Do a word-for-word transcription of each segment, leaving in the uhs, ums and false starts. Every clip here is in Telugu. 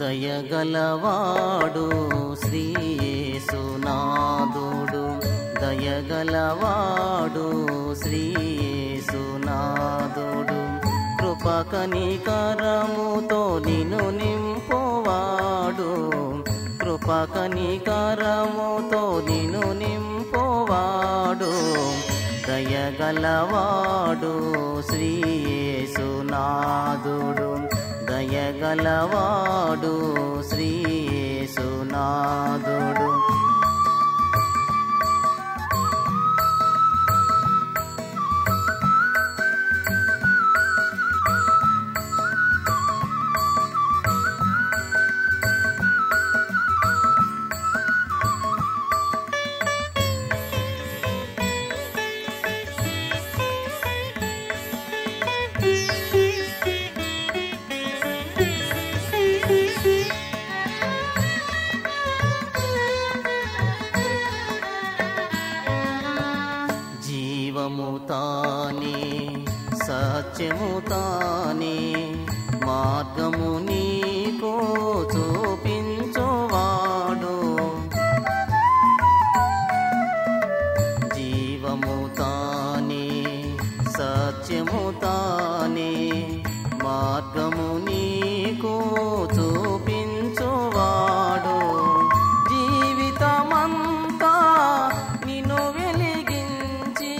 దయగలవాడు శ్రీ యేసునాథుడు, దయగలవాడు శ్రీ యేసునాథుడు. కృప కనికరముతో నిన్ను నింపువాడు, కృప కనికరముతో నిన్ను నింపువాడు. దయగలవాడు శ్రీ యేసునాథుడు, దయగలవాడు శ్రీ యేసునాథుడు. జీవము తానే, సత్యము తానే, మార్గము నీకు చూపించువాడు. జీవము తానే, సత్యము తానే, మార్గము నీకు చూపించువాడు. జీవితమంతా నిన్ను వెలిగించి,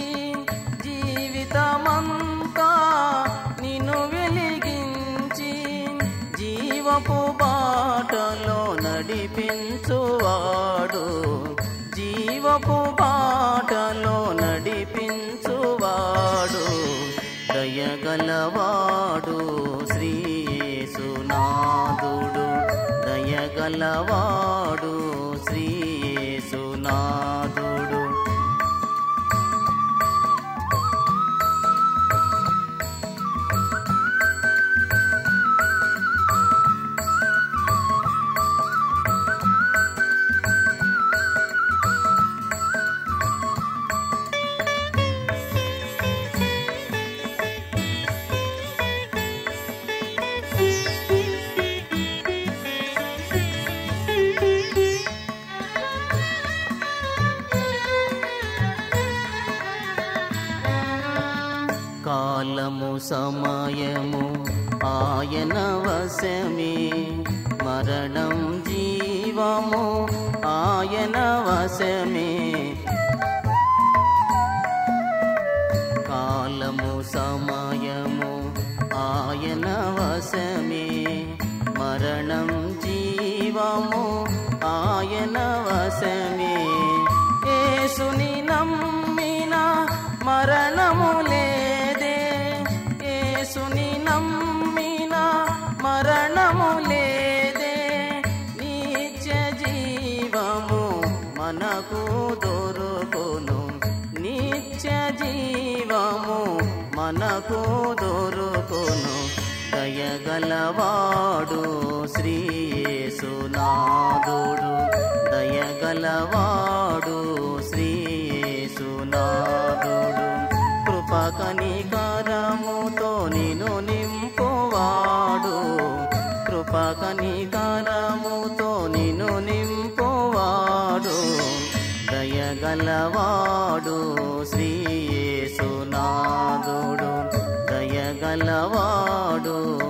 జీవితమంతా నిన్ను వెలిగించి, జీవపు బాటలో నడిపించువాడు, జీవపు బాటలో నడిపించువాడు. దయగలవాడు శ్రీ యేసునాథుడు, దయగలవాడు శ్రీ యేసునాథుడు. కాలము సమయము ఆయన వశమే, మరణం జీవము ఆయన వశమే. కాలము సమయము ఆయన వశమే, మరణం జీవము ఆయన వశమే. యేసుని నమ్మిన మరణము లేదే, యేసుని నమ్మిన మరణము లేదే. నిత్య జీవము మనకు దొరుకును, నిత్య జీవము మనకు దొరుకును. దయగలవాడు శ్రీ యేసునాథుడు, దయగలవాడు శ్రీ యేసునాథుడు. కృప కనికరముతో నిన్ను నింపువాడు, కృప కనికరముతో నిన్ను నింపువాడు. దయగలవాడు శ్రీ యేసునాథుడు, దయగలవాడు